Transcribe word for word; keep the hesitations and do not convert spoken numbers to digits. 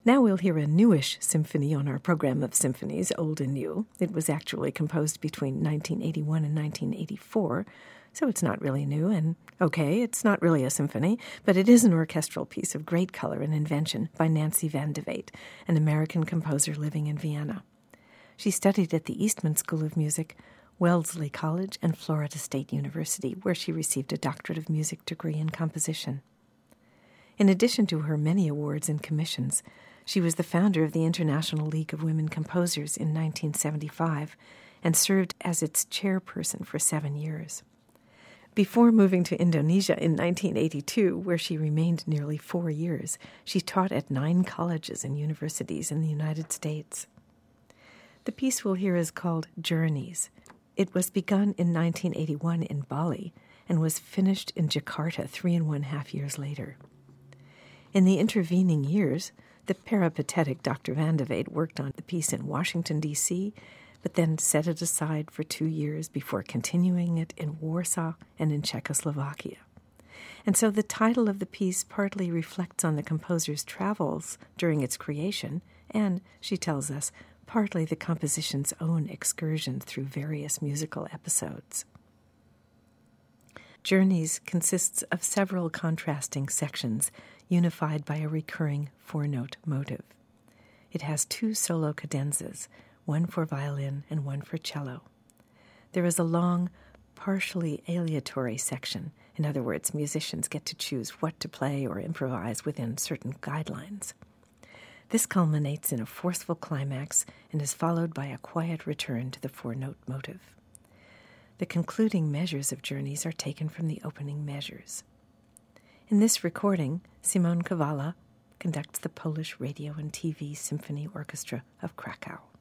Now we'll hear a newish symphony on our program of symphonies, old and new. It was actually composed between nineteen eighty-one and nineteen eighty-four, so it's not really new, and okay, it's not really a symphony, but it is an orchestral piece of great color and invention by Nancy Van de Waet, an American composer living in Vienna. She studied at the Eastman School of Music, Wellesley College, and Florida State University, where she received a doctorate of music degree in composition. In addition to her many awards and commissions, she was the founder of the International League of Women Composers in nineteen seventy-five and served as its chairperson for seven years. Before moving to Indonesia in nineteen eighty-two, where she remained nearly four years, she taught at nine colleges and universities in the United States. The piece we'll hear is called Journeys. It was begun in nineteen eighty-one in Bali and was finished in Jakarta three and one half years later. In the intervening years, the peripatetic Doctor Van de Waet worked on the piece in Washington, D C, but then set it aside for two years before continuing it in Warsaw and in Czechoslovakia. And so the title of the piece partly reflects on the composer's travels during its creation, and, she tells us, partly the composition's own excursion through various musical episodes. Journeys consists of several contrasting sections unified by a recurring four-note motive. It has two solo cadenzas, one for violin and one for cello. There is a long, partially aleatory section. In other words, musicians get to choose what to play or improvise within certain guidelines. This culminates in a forceful climax and is followed by a quiet return to the four-note motive. The concluding measures of Journeys are taken from the opening measures. In this recording, Simon Kowala conducts the Polish Radio and T V Symphony Orchestra of Krakow.